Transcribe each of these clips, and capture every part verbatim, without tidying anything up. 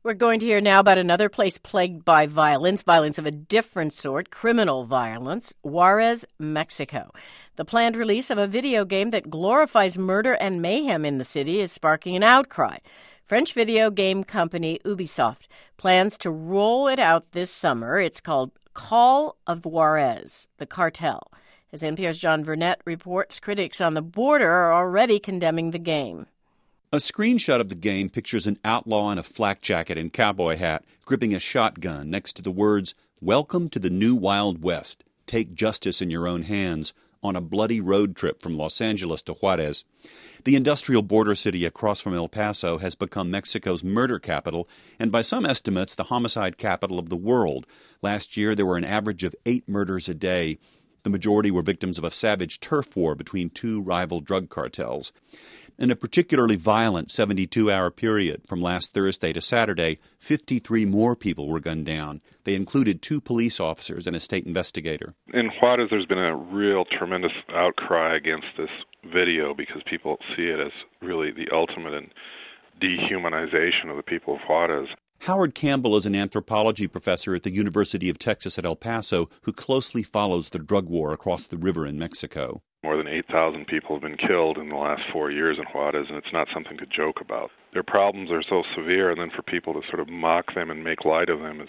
We're going to hear now about another place plagued by violence, violence of a different sort, criminal violence, Juarez, Mexico. The planned release of a video game that glorifies murder and mayhem in the city is sparking an outcry. French video game company Ubisoft plans to roll it out this summer. It's called Call of Juarez, the cartel. As N P R's John Burnett reports, critics on the border are already condemning the game. A screenshot of the game pictures an outlaw in a flak jacket and cowboy hat gripping a shotgun next to the words, "Welcome to the new Wild West. Take justice in your own hands," on a bloody road trip from Los Angeles to Juarez. The industrial border city across from El Paso has become Mexico's murder capital and by some estimates the homicide capital of the world. Last year there were an average of eight murders a day. The majority were victims of a savage turf war between two rival drug cartels. In a particularly violent seventy-two hour period from last Thursday to Saturday, fifty-three more people were gunned down. They included two police officers and a state investigator. In Juarez, there's been a real tremendous outcry against this video because people see it as really the ultimate in dehumanization of the people of Juarez. Howard Campbell is an anthropology professor at the University of Texas at El Paso who closely follows the drug war across the river in Mexico. More than eight thousand people have been killed in the last four years in Juarez, and it's not something to joke about. Their problems are so severe, and then for people to sort of mock them and make light of them is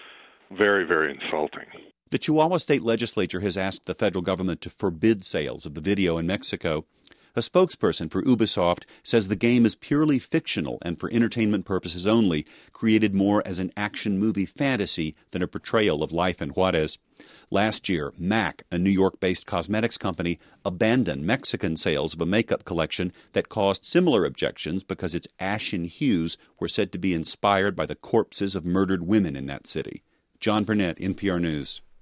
very, very insulting. The Chihuahua State Legislature has asked the federal government to forbid sales of the video in Mexico. A spokesperson for Ubisoft says the game is purely fictional and for entertainment purposes only, created more as an action movie fantasy than a portrayal of life in Juarez. Last year, MAC, a New York-based cosmetics company, abandoned Mexican sales of a makeup collection that caused similar objections because its ashen hues were said to be inspired by the corpses of murdered women in that city. John Burnett, N P R News.